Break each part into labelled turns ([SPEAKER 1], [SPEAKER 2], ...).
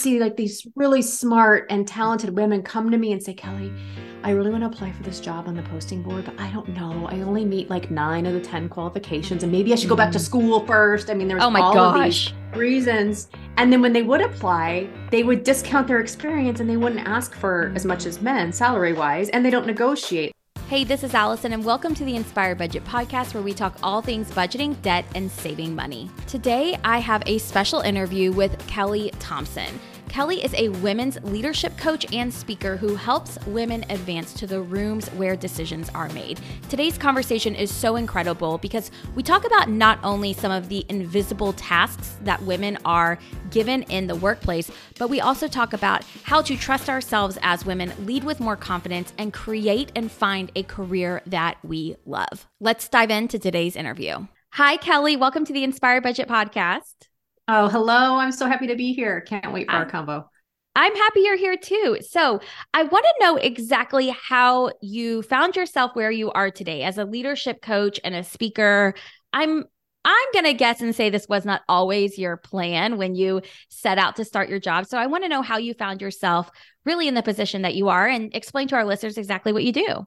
[SPEAKER 1] see like these really smart and talented women come to me and say, Kelly, I really want to apply for this job on the posting board, but I don't know. I only meet like 9 of the 10 qualifications and maybe I should go back to school first. I mean, there's all of these reasons. And then when they would apply, they would discount their experience and they wouldn't ask for as much as men salary wise, and they don't negotiate.
[SPEAKER 2] Hey, this is Allison, and welcome to the Inspire Budget Podcast, where we talk all things budgeting, debt, and saving money. Today, I have a special interview with Kelly Thompson. Kelly is a women's leadership coach and speaker who helps women advance to the rooms where decisions are made. Today's conversation is so incredible because we talk about not only some of the invisible tasks that women are given in the workplace, but we also talk about how to trust ourselves as women, lead with more confidence, and create and find a career that we love. Let's dive into today's interview. Hi, Kelly. Welcome to the Inspire Budget Podcast.
[SPEAKER 1] Oh, hello. I'm so happy to be here. Can't wait for our convo.
[SPEAKER 2] I'm happy you're here too. So I want to know exactly how you found yourself where you are today as a leadership coach and a speaker. I'm going to guess and say this was not always your plan when you set out to start your job. So I want to know how you found yourself really in the position that you are and explain to our listeners exactly what you do.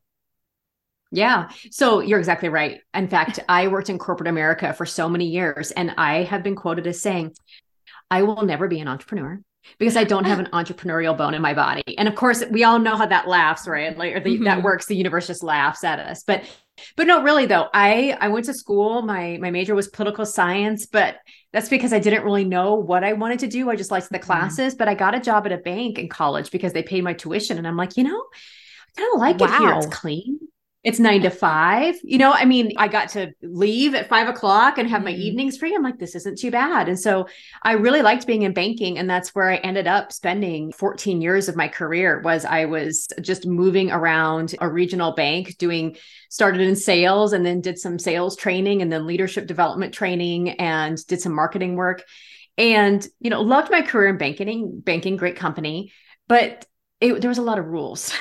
[SPEAKER 1] Yeah. So you're exactly right. In fact, I worked in corporate America for so many years, and I have been quoted as saying, I will never be an entrepreneur because I don't have an entrepreneurial bone in my body. And of course, we all know how that laughs, right? Like, that works. The universe just laughs at us. But no, really though, I went to school. My major was political science, but that's because I didn't really know what I wanted to do. I just liked the classes, but I got a job at a bank in college because they paid my tuition. And I'm like, I kind of like it here. It's clean. It's 9 to 5. I got to leave at 5 o'clock and have my evenings free. I'm like, this isn't too bad. And so I really liked being in banking. And that's where I ended up spending 14 years of my career. I was just moving around a regional bank, started in sales and then did some sales training and then leadership development training and did some marketing work and, loved my career in banking, great company, but there was a lot of rules.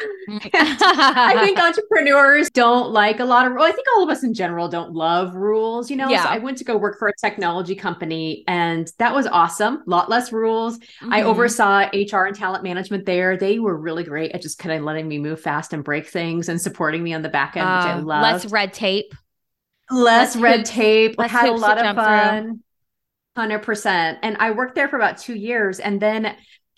[SPEAKER 1] I think entrepreneurs don't like a lot of rules. I think all of us in general don't love rules, So I went to go work for a technology company and that was awesome. A lot less rules. I oversaw HR and talent management there. They were really great at just kind of letting me move fast and break things and supporting me on the back end, which I loved.
[SPEAKER 2] Less red tape.
[SPEAKER 1] Less red tape. Had a lot of fun. 100%. And I worked there for about 2 years. And then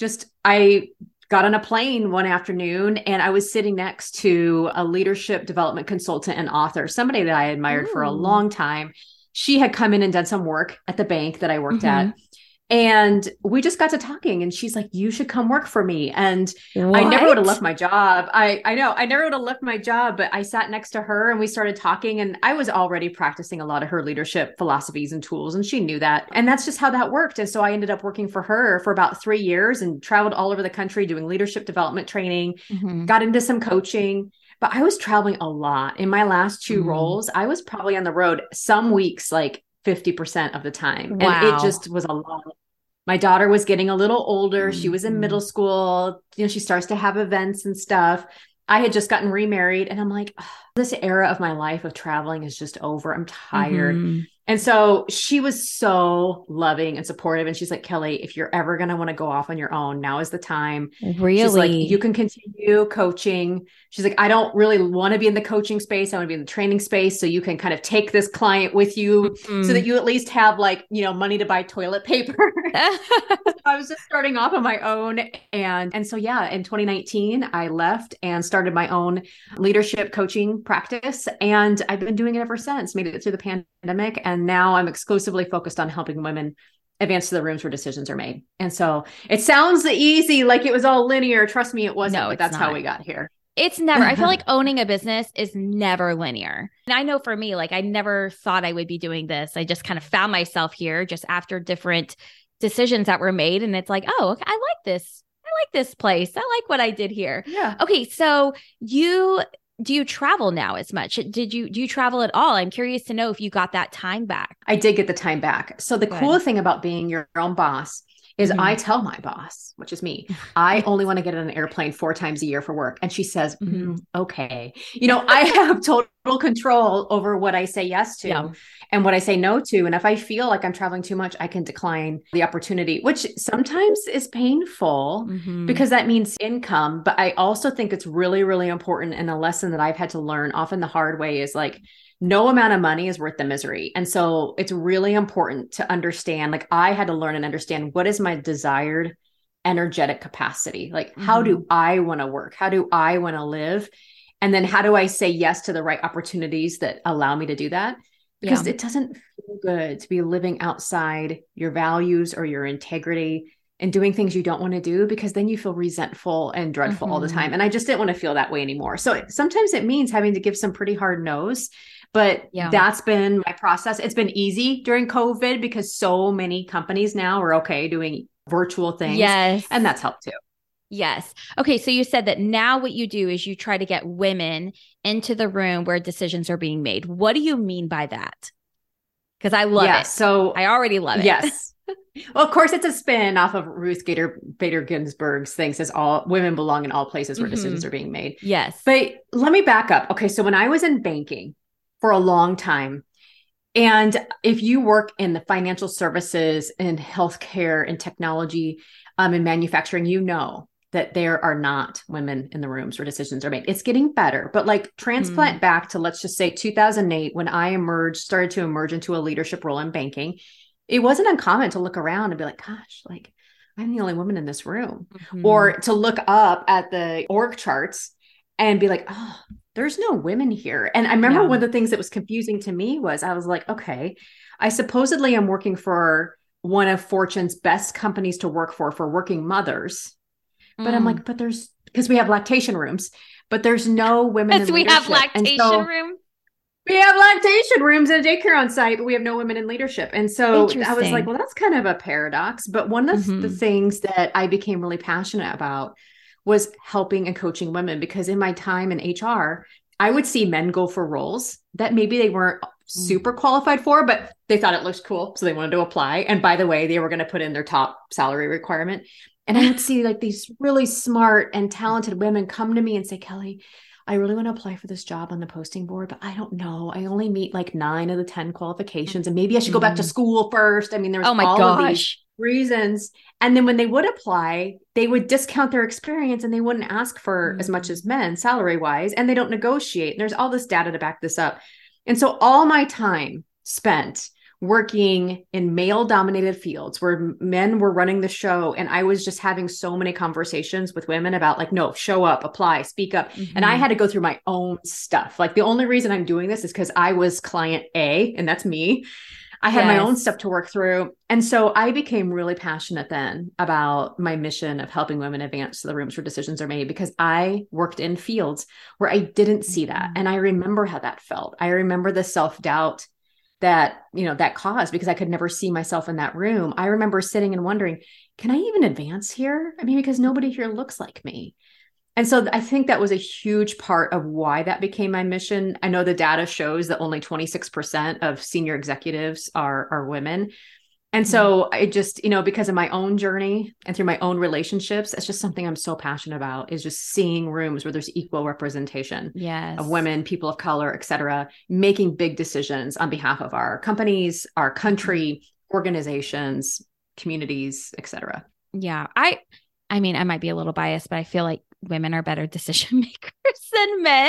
[SPEAKER 1] I got on a plane one afternoon and I was sitting next to a leadership development consultant and author, somebody that I admired for a long time. She had come in and done some work at the bank that I worked at. And we just got to talking and she's like, you should come work for me. And I never would have left my job. I know I never would have left my job, but I sat next to her and we started talking and I was already practicing a lot of her leadership philosophies and tools. And she knew that. And that's just how that worked. And so I ended up working for her for about 3 years and traveled all over the country doing leadership development training, got into some coaching. But I was traveling a lot. In my last 2 roles, I was probably on the road some weeks, like 50% of the time.
[SPEAKER 2] Wow.
[SPEAKER 1] And it just was a lot. My daughter was getting a little older. She was in middle school. She starts to have events and stuff. I had just gotten remarried and I'm like, this era of my life of traveling is just over. I'm tired. And so she was so loving and supportive. And she's like, Kelly, if you're ever going to want to go off on your own, now is the time.
[SPEAKER 2] Really?
[SPEAKER 1] She's like, you can continue coaching. She's like, I don't really want to be in the coaching space. I want to be in the training space. So you can kind of take this client with you so that you at least have money to buy toilet paper. I was just starting off on my own. And so, yeah, in 2019, I left and started my own leadership coaching practice. And I've been doing it ever since, made it through the pandemic. And now I'm exclusively focused on helping women advance to the rooms where decisions are made. And so it sounds easy, like it was all linear. Trust me, it wasn't, but that's how we got here.
[SPEAKER 2] It's never, I feel like owning a business is never linear. And I know for me, I never thought I would be doing this. I just kind of found myself here just after different decisions that were made. And it's like, oh, okay, I like this. I like this place. I like what I did here.
[SPEAKER 1] Yeah.
[SPEAKER 2] Okay. So do you travel now as much? Do you travel at all? I'm curious to know if you got that time back.
[SPEAKER 1] I did get the time back. So the cool thing about being your own boss is I tell my boss, which is me, I only want to get on an airplane 4 times a year for work. And she says, okay. I have total control over what I say yes to and what I say no to. And if I feel like I'm traveling too much, I can decline the opportunity, which sometimes is painful because that means income. But I also think it's really, really important. And a lesson that I've had to learn often the hard way is like, no amount of money is worth the misery. And so it's really important to understand, like I had to learn and understand what is my desired energetic capacity? Like, how do I want to work? How do I want to live? And then how do I say yes to the right opportunities that allow me to do that? Because it doesn't feel good to be living outside your values or your integrity and doing things you don't want to do, because then you feel resentful and dreadful all the time. And I just didn't want to feel that way anymore. So sometimes it means having to give some pretty hard no's. But that's been my process. It's been easy during COVID because so many companies now are okay doing virtual things.
[SPEAKER 2] Yes.
[SPEAKER 1] And that's helped too.
[SPEAKER 2] Yes. Okay. So you said that now what you do is you try to get women into the room where decisions are being made. What do you mean by that? Because I love it.
[SPEAKER 1] So
[SPEAKER 2] I already love it.
[SPEAKER 1] Yes. Well, of course, it's a spin off of Ruth Bader Ginsburg's thing, says all women belong in all places where decisions are being made.
[SPEAKER 2] Yes.
[SPEAKER 1] But let me back up. Okay. So when I was in banking for a long time, and if you work in the financial services and healthcare and technology and manufacturing, you know that there are not women in the rooms where decisions are made. It's getting better, but like transplant back to, let's just say 2008, when I started to emerge into a leadership role in banking, it wasn't uncommon to look around and be like, gosh, like I'm the only woman in this room, or to look up at the org charts and be like, oh, there's no women here. And I remember one of the things that was confusing to me was I was like, okay, I supposedly am working for one of Fortune's best companies to work for working mothers. But I'm like, but because we have lactation rooms, but there's no women in leadership.
[SPEAKER 2] We have lactation rooms?
[SPEAKER 1] We have lactation rooms and a daycare on site, but we have no women in leadership. And so I was like, well, that's kind of a paradox. But one of the things that I became really passionate about was helping and coaching women, because in my time in HR, I would see men go for roles that maybe they weren't super qualified for, but they thought it looked cool. So they wanted to apply. And by the way, they were going to put in their top salary requirement. And I would see like these really smart and talented women come to me and say, Kelly, I really want to apply for this job on the posting board, but I don't know. I only meet like 9 of the 10 qualifications, and maybe I should go back to school first. I mean, there was all of these reasons. And then when they would apply, they would discount their experience and they wouldn't ask for as much as men salary wise, and they don't negotiate. And there's all this data to back this up. And so all my time spent working in male dominated fields where men were running the show. And I was just having so many conversations with women about like, no, show up, apply, speak up. And I had to go through my own stuff. Like the only reason I'm doing this is because I was client A, and that's me. I had my own stuff to work through. And so I became really passionate then about my mission of helping women advance to the rooms where decisions are made, because I worked in fields where I didn't see that. And I remember how that felt. I remember the self-doubt that, that caused, because I could never see myself in that room. I remember sitting and wondering, can I even advance here? I mean, because nobody here looks like me. And so I think that was a huge part of why that became my mission. I know the data shows that only 26% of senior executives are women. And so I just, because of my own journey and through my own relationships, it's just something I'm so passionate about, is just seeing rooms where there's equal representation of women, people of color, et cetera, making big decisions on behalf of our companies, our country, organizations, communities, et cetera.
[SPEAKER 2] Yeah. I mean, I might be a little biased, but I feel like women are better decision makers than men.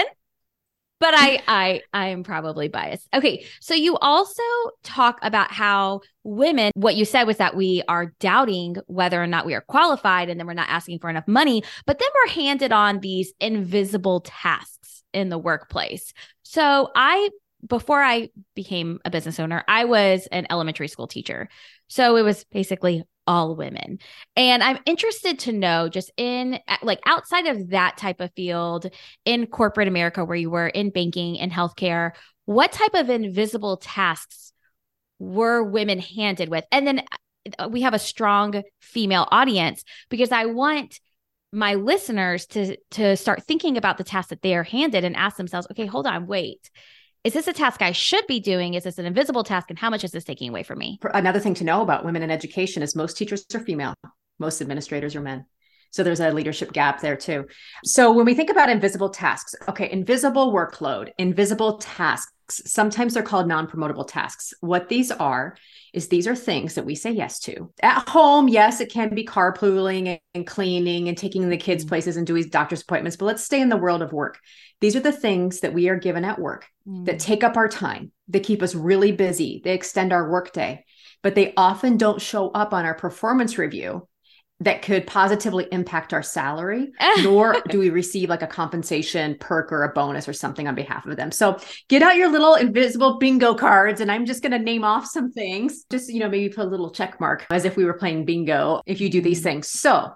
[SPEAKER 2] But I am probably biased. Okay. So you also talk about how women, what you said was that we are doubting whether or not we are qualified, and then we're not asking for enough money, but then we're handed on these invisible tasks in the workplace. So before I became a business owner, I was an elementary school teacher. So it was basically all women. And I'm interested to know, just in like outside of that type of field in corporate America, where you were in banking and healthcare, what type of invisible tasks were women handed with? And then we have a strong female audience, because I want my listeners to start thinking about the tasks that they are handed and ask themselves, okay, hold on, wait. is this a task I should be doing? Is this an invisible task? And how much is this taking away from me?
[SPEAKER 1] Another thing to know about women in education is most teachers are female, most administrators are men. So there's a leadership gap there too. So when we think about invisible tasks, okay, invisible workload, invisible tasks, sometimes they're called non-promotable tasks. What these are is these are things that we say yes to. At home, yes, it can be carpooling and cleaning and taking the kids places and doing doctor's appointments, but let's stay in the world of work. These are the things that we are given at work that take up our time. They keep us really busy. They extend our workday, but they often don't show up on our performance review that could positively impact our salary, nor do we receive like a compensation perk or a bonus or something on behalf of them. So get out your little invisible bingo cards, and I'm just going to name off some things, just, maybe put a little check mark as if we were playing bingo if you do these things. So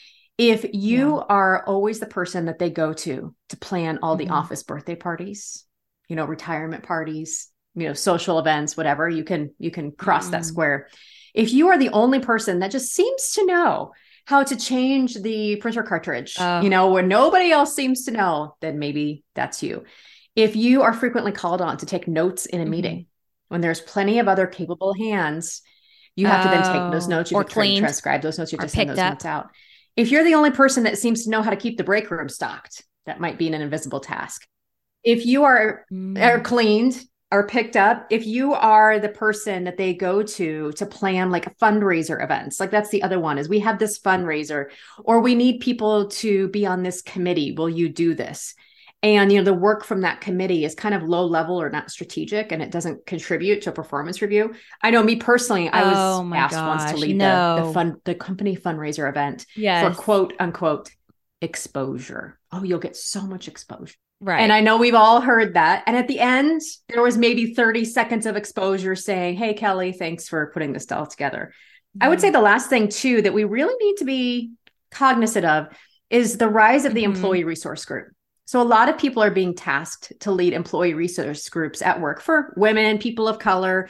[SPEAKER 1] if you are always the person that they go to plan all the office birthday parties, retirement parties, social events, whatever, you can cross that square. If you are the only person that just seems to know how to change the printer cartridge, where nobody else seems to know, then maybe that's you. If you are frequently called on to take notes in a meeting, when there's plenty of other capable hands, you have to then take those notes. You have to transcribe those notes. You have to send those notes out. If you're the only person that seems to know how to keep the break room stocked, that might be an invisible task. If you are cleaned, are picked up, if you are the person that they go to plan like fundraiser events, like that's the other one, is we have this fundraiser, or we need people to be on this committee. Will you do this? And, the work from that committee is kind of low level or not strategic, and it doesn't contribute to a performance review. I know me personally, I was asked once to lead the company fundraiser event for quote unquote exposure. Oh, you'll get so much exposure.
[SPEAKER 2] Right.
[SPEAKER 1] And I know we've all heard that. And at the end, there was maybe 30 seconds of exposure saying, hey, Kelly, thanks for putting this all together. I would say the last thing too, that we really need to be cognizant of is the rise of the employee resource group. So a lot of people are being tasked to lead employee resource groups at work for women, people of color,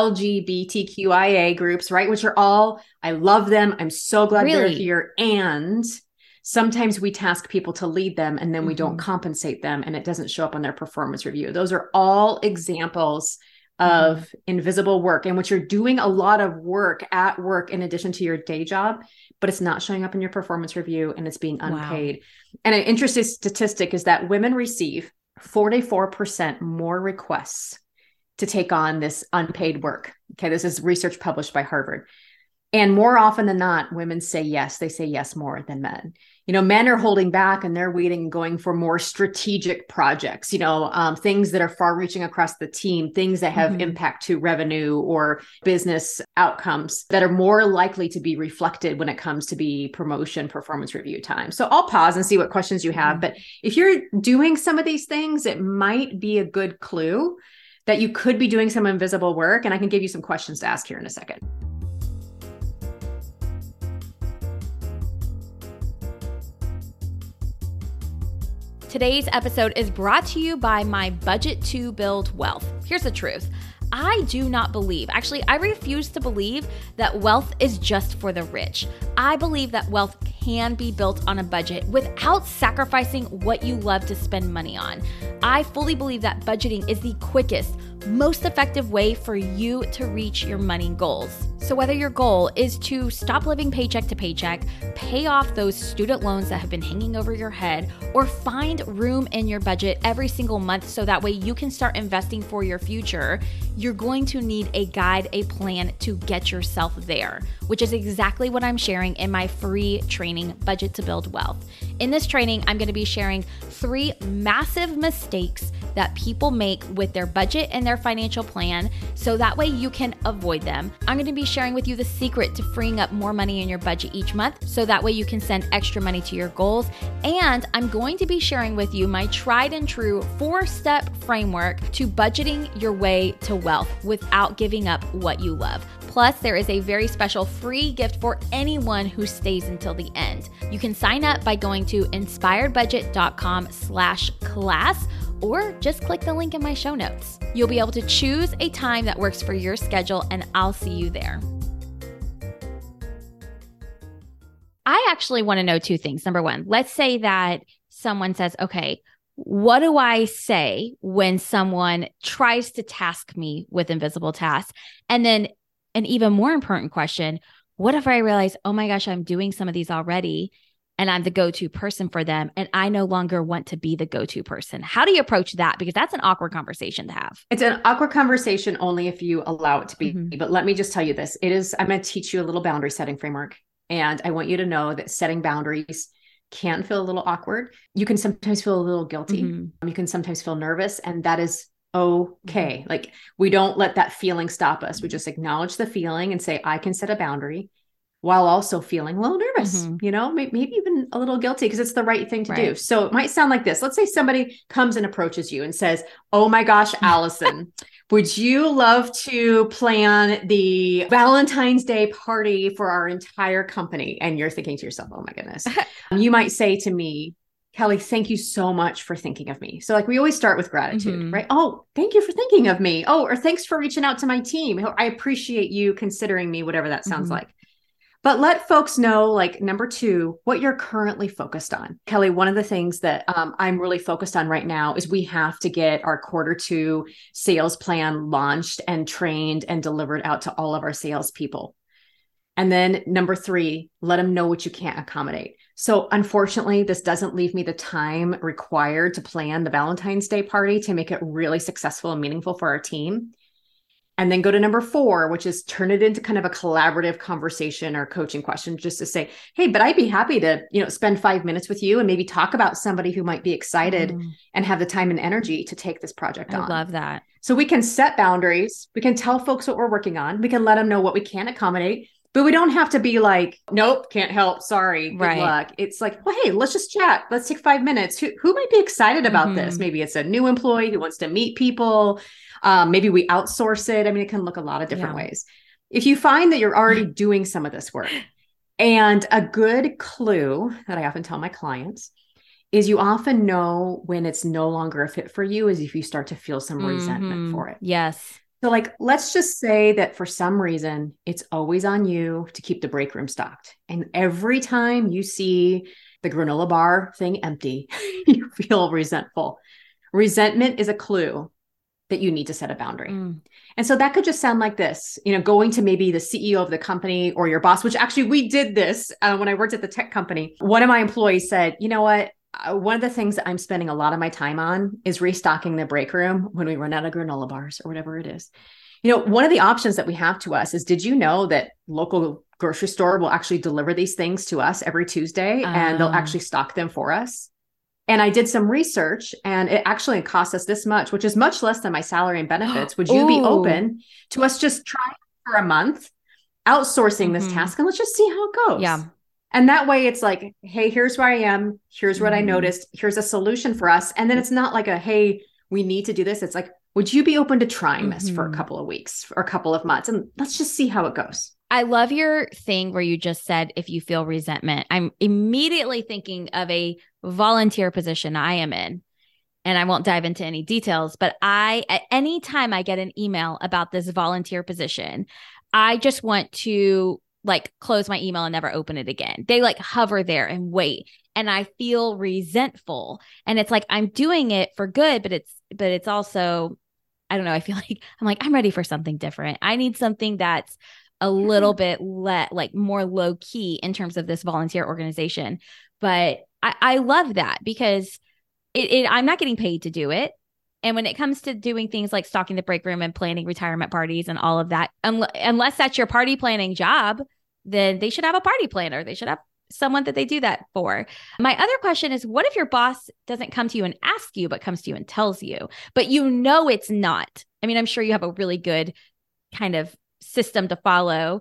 [SPEAKER 1] LGBTQIA groups, right? Which are all, I love them. I'm so glad they're here. And sometimes we task people to lead them and then we don't compensate them and it doesn't show up on their performance review. Those are all examples of invisible work in which you're doing a lot of work at work in addition to your day job, but it's not showing up in your performance review and it's being unpaid. Wow. And an interesting statistic is that women receive 44% more requests to take on this unpaid work. Okay, this is research published by Harvard. And more often than not, women say yes. They say yes more than men. Men are holding back and they're waiting and going for more strategic projects, things that are far reaching across the team, things that have impact to revenue or business outcomes that are more likely to be reflected when it comes to be promotion, performance review time. So I'll pause and see what questions you have. But if you're doing some of these things, it might be a good clue that you could be doing some invisible work. And I can give you some questions to ask here in a second.
[SPEAKER 2] Today's episode is brought to you by my Budget to Build Wealth. Here's the truth. I do not believe, actually, I refuse to believe that wealth is just for the rich. I believe that wealth can be built on a budget without sacrificing what you love to spend money on. I fully believe that budgeting is the quickest, most effective way for you to reach your money goals. So whether your goal is to stop living paycheck to paycheck, pay off those student loans that have been hanging over your head, or find room in your budget every single month so that way you can start investing for your future, you're going to need a guide, a plan to get yourself there, which is exactly what I'm sharing in my free training, Budget to Build Wealth. In this training, I'm going to be sharing 3 massive mistakes that people make with their budget and their financial plan so that way you can avoid them. I'm going to be sharing with you the secret to freeing up more money in your budget each month so that way you can send extra money to your goals. And I'm going to be sharing with you my tried and true 4-step framework to budgeting your way to wealth without giving up what you love. Plus, there is a very special free gift for anyone who stays until the end. You can sign up by going to inspiredbudget.com/class or just click the link in my show notes. You'll be able to choose a time that works for your schedule, and I'll see you there. I actually want to know 2 things. Number one, let's say that someone says, okay, what do I say when someone tries to task me with invisible tasks? And then an even more important question, what if I realize, oh my gosh, I'm doing some of these already and I'm the go-to person for them and I no longer want to be the go-to person? How do you approach that? Because that's an awkward conversation to have.
[SPEAKER 1] It's an awkward conversation only if you allow it to be.
[SPEAKER 2] Mm-hmm.
[SPEAKER 1] But let me just tell you this. I'm going to teach you a little boundary setting framework. And I want you to know that setting boundaries can feel a little awkward. You can sometimes feel a little guilty.
[SPEAKER 2] Mm-hmm.
[SPEAKER 1] You can sometimes feel nervous, and that is okay. Mm-hmm. Like, we don't let that feeling stop us. We just acknowledge the feeling and say, I can set a boundary while also feeling a little nervous, maybe even a little guilty, because it's the right thing to do. So it might sound like this. Let's say somebody comes and approaches you and says, oh my gosh, Allison, would you love to plan the Valentine's Day party for our entire company? And you're thinking to yourself, oh my goodness. You might say to me, Kelly, thank you so much for thinking of me. So like, we always start with gratitude, right? Oh, thank you for thinking of me. Oh, or thanks for reaching out to my team. I appreciate you considering me, whatever that sounds like. But let folks know, like, number 2, what you're currently focused on. Kelly, one of the things that I'm really focused on right now is we have to get our Q2 sales plan launched and trained and delivered out to all of our salespeople. And then number 3, let them know what you can't accommodate. So unfortunately, this doesn't leave me the time required to plan the Valentine's Day party to make it really successful and meaningful for our team. And then go to number 4, which is turn it into kind of a collaborative conversation or coaching question, just to say, hey, but I'd be happy to, spend 5 minutes with you and maybe talk about somebody who might be excited and have the time and energy to take this project on.
[SPEAKER 2] I love that.
[SPEAKER 1] So we can set boundaries. We can tell folks what we're working on. We can let them know what we can accommodate, but we don't have to be like, nope, can't help. Sorry. Good luck. It's like, well, hey, let's just chat. Let's take 5 minutes. Who might be excited about this? Maybe it's a new employee who wants to meet people. Maybe we outsource it. I mean, it can look a lot of different ways. If you find that you're already doing some of this work, and a good clue that I often tell my clients is you often know when it's no longer a fit for you is if you start to feel some resentment for it.
[SPEAKER 2] Yes.
[SPEAKER 1] So like, let's just say that for some reason, it's always on you to keep the break room stocked. And every time you see the granola bar thing empty, you feel resentful. Resentment is a clue that you need to set a boundary. And so that could just sound like this, going to maybe the CEO of the company or your boss, which actually we did this when I worked at the tech company. One of my employees said, you know what? One of the things that I'm spending a lot of my time on is restocking the break room when we run out of granola bars or whatever it is. One of the options that we have to us is, did you know that local grocery store will actually deliver these things to us every Tuesday and they'll actually stock them for us? And I did some research and it actually cost us this much, which is much less than my salary and benefits. Would you be open to us just trying for a month, outsourcing this task, and let's just see how it goes?
[SPEAKER 2] Yeah.
[SPEAKER 1] And that way it's like, hey, here's where I am. Here's what I noticed. Here's a solution for us. And then it's not like hey, we need to do this. It's like, would you be open to trying this for a couple of weeks or a couple of months? And let's just see how it goes.
[SPEAKER 2] I love your thing where you just said, if you feel resentment. I'm immediately thinking of a volunteer position I am in. And I won't dive into any details, but at any time I get an email about this volunteer position, I just want to close my email and never open it again. They hover there and wait. And I feel resentful. And it's like, I'm doing it for good, but it's also, I don't know. I feel like I'm ready for something different. I need something that's a little bit more low key in terms of this volunteer organization. But I love that because I'm not getting paid to do it. And when it comes to doing things like stocking the break room and planning retirement parties and all of that, unless that's your party planning job, then they should have a party planner. They should have someone that they do that for. My other question is, what if your boss doesn't come to you and ask you, but comes to you and tells you, but it's not? I mean, I'm sure you have a really good kind of system to follow.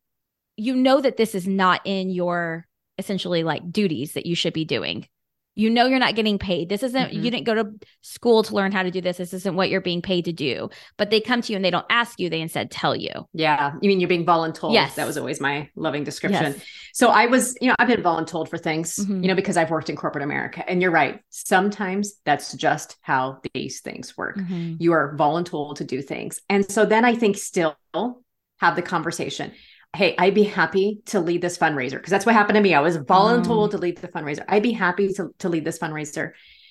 [SPEAKER 2] That this is not in your essentially duties that you should be doing. You're not getting paid. This isn't, you didn't go to school to learn how to do this. This isn't what you're being paid to do. But they come to you and they don't ask you. They instead tell you.
[SPEAKER 1] Yeah. You mean you're being voluntold?
[SPEAKER 2] Yes.
[SPEAKER 1] That was always my loving description.
[SPEAKER 2] Yes.
[SPEAKER 1] So I've been voluntold for things, because I've worked in corporate America. And you're right. Sometimes that's just how these things work. You are voluntold to do things. And so then I think still have the conversation. Hey, I'd be happy to lead this fundraiser, because that's what happened to me. I was voluntold to lead the fundraiser. I'd be happy to lead this fundraiser.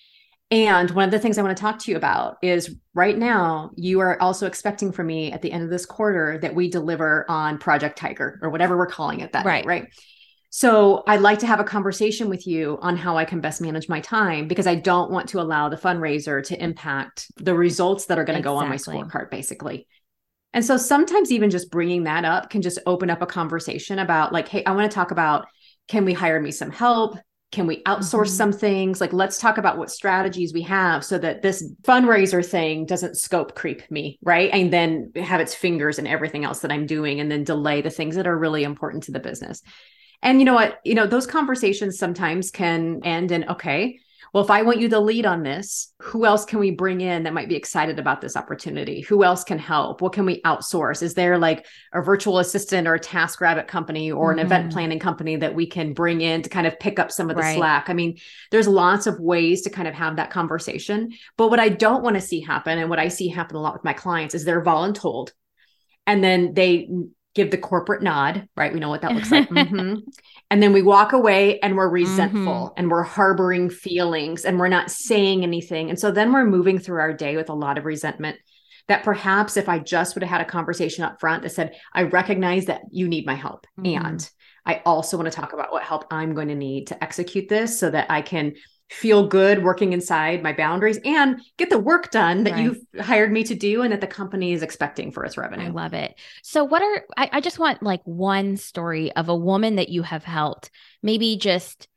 [SPEAKER 1] And one of the things I want to talk to you about is right now, you are also expecting from me at the end of this quarter that we deliver on Project Tiger or whatever we're calling it that day, right? So I'd like to have a conversation with you on how I can best manage my time, because I don't want to allow the fundraiser to impact the results that are going to go on my scorecard, basically. And so sometimes even just bringing that up can just open up a conversation about like, hey, I want to talk about, can we hire me some help? Can we outsource some things? Like, let's talk about what strategies we have so that this fundraiser thing doesn't scope creep me, right? And then have its fingers in everything else that I'm doing and then delay the things that are really important to the business. And you know what? Those conversations sometimes can end in, okay, well, if I want you to lead on this, who else can we bring in that might be excited about this opportunity? Who else can help? What can we outsource? Is there like a virtual assistant or a TaskRabbit company or an event planning company that we can bring in to kind of pick up some of the slack? I mean, there's lots of ways to kind of have that conversation. But what I don't want to see happen, and what I see happen a lot with my clients, is they're voluntold. And then they give the corporate nod, right? We know what that looks like. And then we walk away and we're resentful and we're harboring feelings and we're not saying anything. And so then we're moving through our day with a lot of resentment that perhaps if I just would have had a conversation up front that said, I recognize that you need my help. And I also want to talk about what help I'm going to need to execute this so that I can feel good working inside my boundaries and get the work done that you've hired me to do and that the company is expecting for its revenue.
[SPEAKER 2] I love it. So I just want like one story of a woman that you have helped, maybe just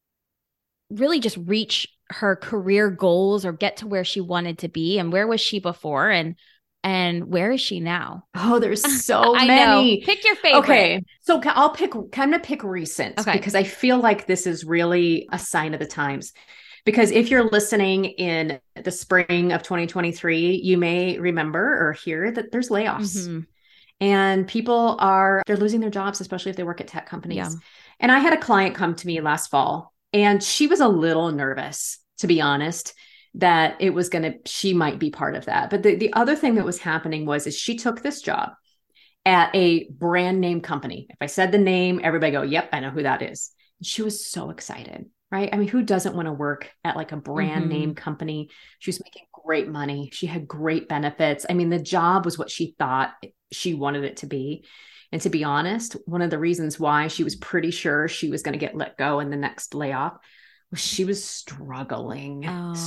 [SPEAKER 2] really just reach her career goals or get to where she wanted to be. And where was she before? And where is she now?
[SPEAKER 1] Oh, there's so many.
[SPEAKER 2] Pick your favorite.
[SPEAKER 1] Okay. So I'm going to pick recent because I feel like this is really a sign of the times. Because if you're listening in the spring of 2023, you may remember or hear that there's layoffs and people they're losing their jobs, especially if they work at tech companies. Yeah. And I had a client come to me last fall and she was a little nervous, to be honest, that she might be part of that. But the other thing that was happening is she took this job at a brand name company. If I said the name, everybody go, yep, I know who that is. And she was so excited, right? I mean, who doesn't want to work at like a brand name company? She was making great money. She had great benefits. I mean, the job was what she thought she wanted it to be. And to be honest, one of the reasons why she was pretty sure she was going to get let go in the next layoff, she was struggling,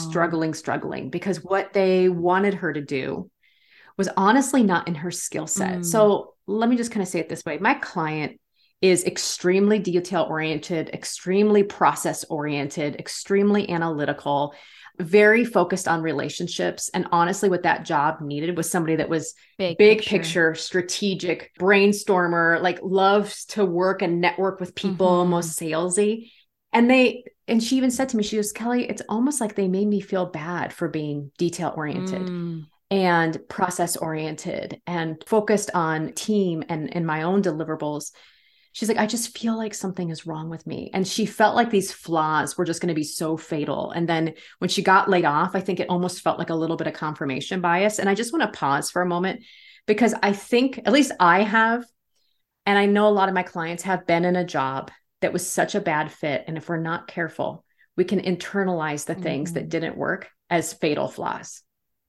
[SPEAKER 1] because what they wanted her to do was honestly not in her skill set. So let me just kind of say it this way. My client is extremely detail oriented, extremely process oriented, extremely analytical, very focused on relationships. And honestly, what that job needed was somebody that was big picture, strategic, brainstormer, like loves to work and network with people, most salesy. And she even said to me, she goes, Kelly, it's almost like they made me feel bad for being detail oriented and process oriented and focused on team and my own deliverables. She's like, I just feel like something is wrong with me. And she felt like these flaws were just going to be so fatal. And then when she got laid off, I think it almost felt like a little bit of confirmation bias. And I just want to pause for a moment because I think, at least I have, and I know a lot of my clients have been in a job that was such a bad fit. And if we're not careful, we can internalize the things that didn't work as fatal flaws.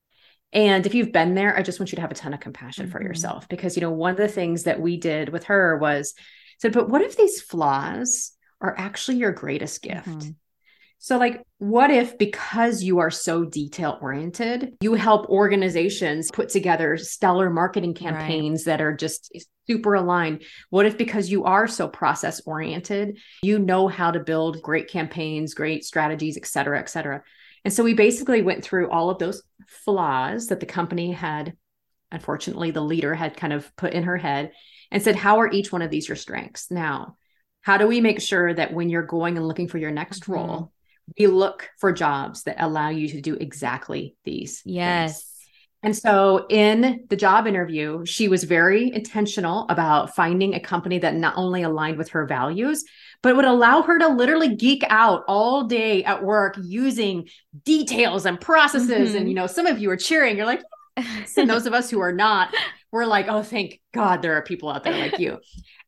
[SPEAKER 1] And if you've been there, I just want you to have a ton of compassion for yourself, because, one of the things that we did with her was said, but what if these flaws are actually your greatest gift? So like, what if, because you are so detail oriented, you help organizations put together stellar marketing campaigns that are just super aligned? What if, because you are so process oriented, you know how to build great campaigns, great strategies, et cetera, et cetera. And so we basically went through all of those flaws that the company had, unfortunately, the leader had kind of put in her head and said, how are each one of these your strengths? Now, how do we make sure that when you're going and looking for your next role, we look for jobs that allow you to do exactly these things? And so in the job interview, she was very intentional about finding a company that not only aligned with her values, but would allow her to literally geek out all day at work using details and processes. And, some of you are cheering. You're like, yes. And those of us who are not, we're like, oh, thank God there are people out there like you.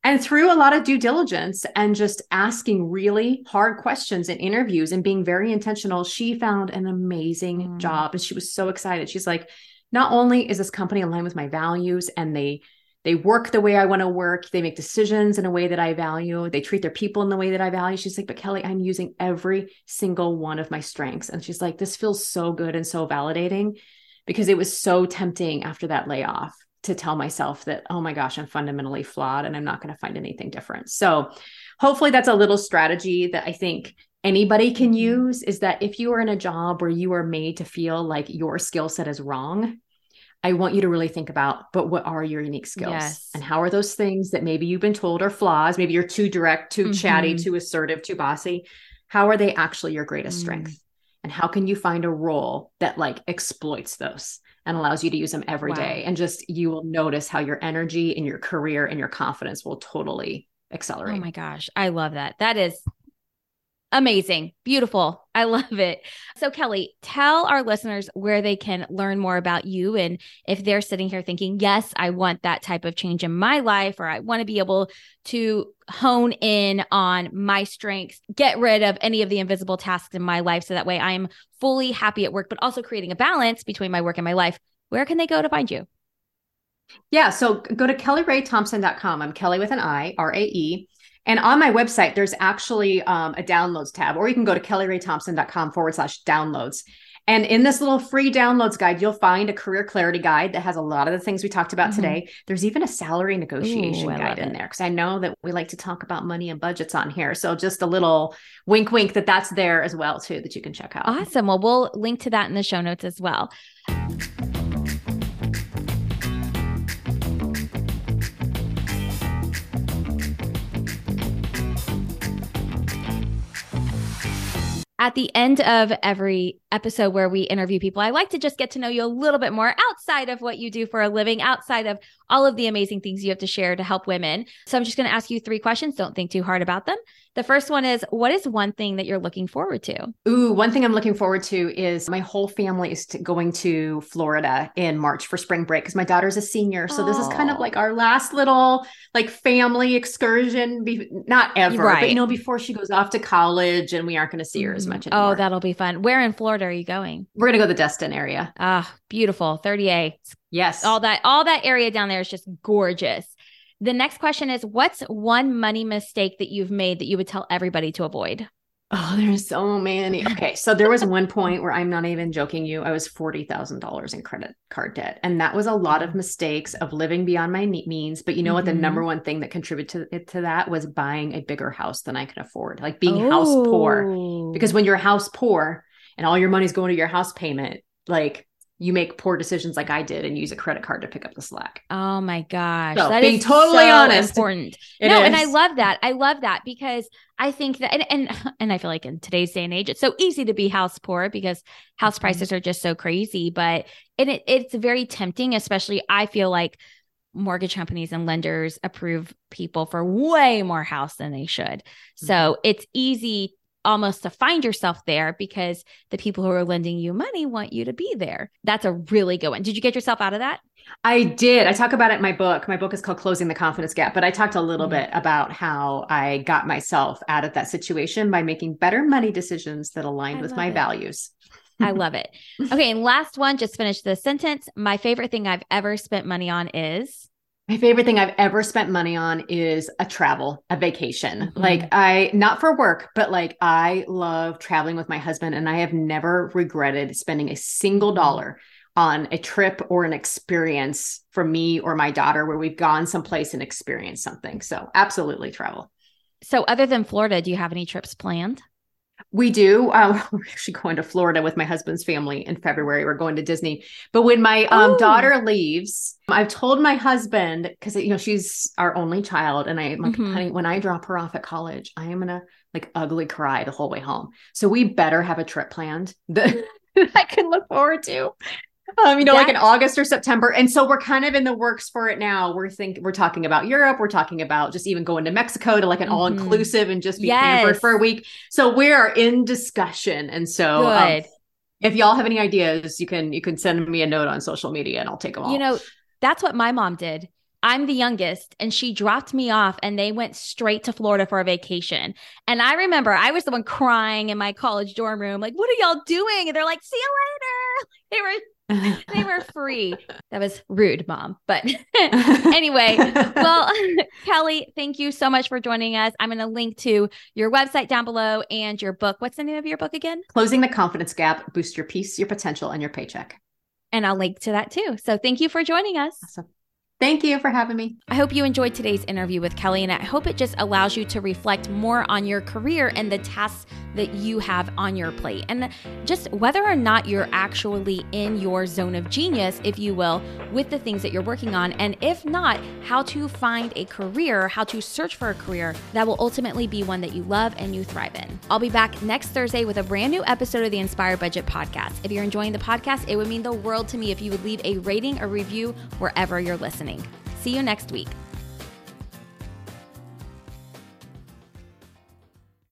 [SPEAKER 1] And through a lot of due diligence and just asking really hard questions in interviews and being very intentional, she found an amazing job. And she was so excited. She's like, not only is this company aligned with my values and they work the way I want to work, they make decisions in a way that I value, they treat their people in the way that I value. She's like, but Kelly, I'm using every single one of my strengths. And she's like, this feels so good and so validating, because it was so tempting after that layoff to tell myself that, oh my gosh, I'm fundamentally flawed and I'm not going to find anything different. So hopefully that's a little strategy that I think anybody can use, is that if you are in a job where you are made to feel like your skill set is wrong, I want you to really think about, but what are your unique skills?
[SPEAKER 2] Yes.
[SPEAKER 1] And how are those things that maybe you've been told are flaws? Maybe you're too direct, too chatty, too assertive, too bossy. How are they actually your greatest strength? And how can you find a role that like exploits those and allows you to use them every day? And just, you will notice how your energy and your career and your confidence will totally accelerate.
[SPEAKER 2] Oh my gosh. I love that. That is amazing. Beautiful. I love it. So Kelly, tell our listeners where they can learn more about you. And if they're sitting here thinking, yes, I want that type of change in my life, or I want to be able to hone in on my strengths, get rid of any of the invisible tasks in my life, so that way I'm fully happy at work, but also creating a balance between my work and my life, where can they go to find you?
[SPEAKER 1] Yeah. So go to kellyraythompson.com. I'm Kelly with an I, RAE. And on my website, there's actually a downloads tab, or you can go to kellyraythompson.com/downloads. And in this little free downloads guide, you'll find a career clarity guide that has a lot of the things we talked about today. There's even a salary negotiation guide in there, because I know that we like to talk about money and budgets on here. So just a little wink, wink that that's there as well, too, that you can check out.
[SPEAKER 2] Awesome. Well, we'll link to that in the show notes as well. At the end of every episode where we interview people, I like to just get to know you a little bit more outside of what you do for a living, outside of all of the amazing things you have to share to help women. So I'm just going to ask you 3 questions. Don't think too hard about them. The first one is, what is one thing that you're looking forward to?
[SPEAKER 1] Ooh, one thing I'm looking forward to is my whole family is going to Florida in March for spring break, because my daughter's a senior. So this is kind of like our last little like family excursion, not ever, but you know, before she goes off to college, and we aren't going to see her as much anymore.
[SPEAKER 2] Oh, that'll be fun. Where in Florida are you going?
[SPEAKER 1] We're going to go to the Destin area.
[SPEAKER 2] Ah, beautiful. 30A.
[SPEAKER 1] Yes.
[SPEAKER 2] All that area down there is just gorgeous. The next question is, what's one money mistake that you've made that you would tell everybody to avoid?
[SPEAKER 1] Oh, there's so many. Okay. So there was one point where, I'm not even joking you, I was $40,000 in credit card debt. And that was a lot of mistakes of living beyond my means. But you know what? The number one thing that contributed to that was buying a bigger house than I could afford, like being house poor. Because when you're house poor and all your money's going to your house payment, like, you make poor decisions like I did and use a credit card to pick up the slack.
[SPEAKER 2] Oh my gosh.
[SPEAKER 1] So
[SPEAKER 2] that
[SPEAKER 1] being
[SPEAKER 2] is
[SPEAKER 1] totally
[SPEAKER 2] so
[SPEAKER 1] honest.
[SPEAKER 2] Important.
[SPEAKER 1] And
[SPEAKER 2] I love that. I love that, because I think that, and I feel like in today's day and age, it's so easy to be house poor because house prices are just so crazy, but it's very tempting, especially I feel like mortgage companies and lenders approve people for way more house than they should. So it's easy almost to find yourself there, because the people who are lending you money want you to be there. That's a really good one. Did you get yourself out of that?
[SPEAKER 1] I did. I talk about it in my book. My book is called Closing the Confidence Gap, but I talked a little bit about how I got myself out of that situation by making better money decisions that aligned with my values.
[SPEAKER 2] I love it. Okay. And last one, just finish the sentence. My favorite thing I've ever spent money on is...
[SPEAKER 1] My favorite thing I've ever spent money on is a vacation. Like, not for work, but like, I love traveling with my husband, and I have never regretted spending a single dollar on a trip or an experience for me or my daughter where we've gone someplace and experienced something. So absolutely travel.
[SPEAKER 2] So other than Florida, do you have any trips planned?
[SPEAKER 1] We do. We're actually going to Florida with my husband's family in February. We're going to Disney. But when my daughter leaves, I've told my husband, because she's our only child, and I'm like, honey, when I drop her off at college, I am gonna like ugly cry the whole way home. So we better have a trip planned that I can look forward to. Like in August or September. And so we're kind of in the works for it now. We're talking about Europe. We're talking about just even going to Mexico to like an all-inclusive and just be pampered for a week. So we're in discussion. And so if y'all have any ideas, you can send me a note on social media and I'll take them all.
[SPEAKER 2] That's what my mom did. I'm the youngest, and she dropped me off and they went straight to Florida for a vacation. And I remember I was the one crying in my college dorm room, like, what are y'all doing? And they're like, see you later. They were free. That was rude, Mom. But anyway, well, Kelly, thank you so much for joining us. I'm going to link to your website down below and your book. What's the name of your book again?
[SPEAKER 1] Closing the Confidence Gap, Boost Your Peace, Your Potential, and Your Paycheck.
[SPEAKER 2] And I'll link to that too. So thank you for joining us.
[SPEAKER 1] Awesome. Thank you for having me.
[SPEAKER 2] I hope you enjoyed today's interview with Kelly, and I hope it just allows you to reflect more on your career and the tasks that you have on your plate, and just whether or not you're actually in your zone of genius, if you will, with the things that you're working on. And if not, how to find a career, how to search for a career that will ultimately be one that you love and you thrive in. I'll be back next Thursday with a brand new episode of the Inspire Budget podcast. If you're enjoying the podcast, it would mean the world to me if you would leave a rating or review wherever you're listening. See you next week.